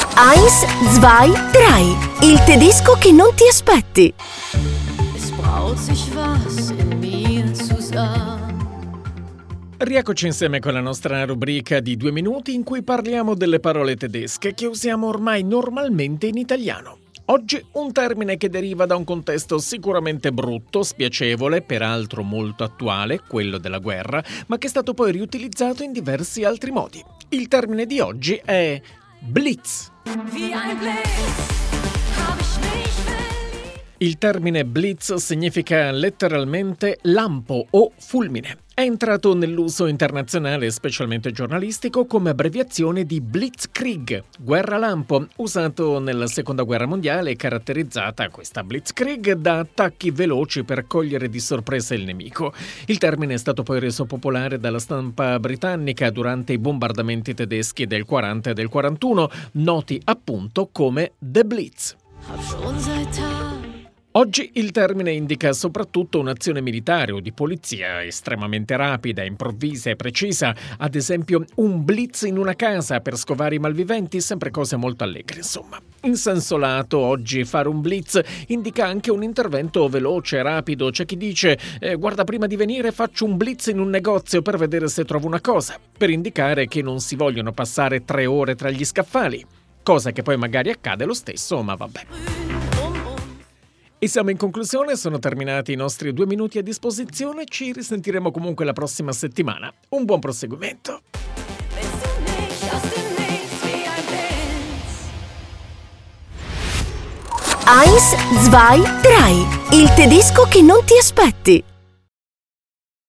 Eins, zwei, drei. Il tedesco che non ti aspetti. Es braut sich was in mir zusammen. Rieccoci insieme con la nostra rubrica di 2 minuti in cui parliamo delle parole tedesche che usiamo ormai normalmente in italiano. Oggi un termine che deriva da un contesto sicuramente brutto, spiacevole, peraltro molto attuale, quello della guerra, ma che è stato poi riutilizzato in diversi altri modi. Il termine di oggi è Blitz. Il termine blitz significa letteralmente lampo o fulmine. È entrato nell'uso internazionale, specialmente giornalistico, come abbreviazione di Blitzkrieg, guerra lampo, usato nella Seconda Guerra Mondiale, caratterizzata questa Blitzkrieg da attacchi veloci per cogliere di sorpresa il nemico. Il termine è stato poi reso popolare dalla stampa britannica durante i bombardamenti tedeschi del 40 e del 41, noti appunto come The Blitz. Oggi il termine indica soprattutto un'azione militare o di polizia estremamente rapida, improvvisa e precisa, ad esempio un blitz in una casa per scovare i malviventi, sempre cose molto allegre, insomma. In senso lato, oggi fare un blitz indica anche un intervento veloce, rapido. C'è chi dice guarda, prima di venire faccio un blitz in un negozio per vedere se trovo una cosa, per indicare che non si vogliono passare 3 ore tra gli scaffali, cosa che poi magari accade lo stesso, ma vabbè. E siamo in conclusione, sono terminati i nostri 2 minuti a disposizione, ci risentiremo comunque la prossima settimana. Un buon proseguimento. Eins, zwei, drei. Il tedesco che non ti aspetti.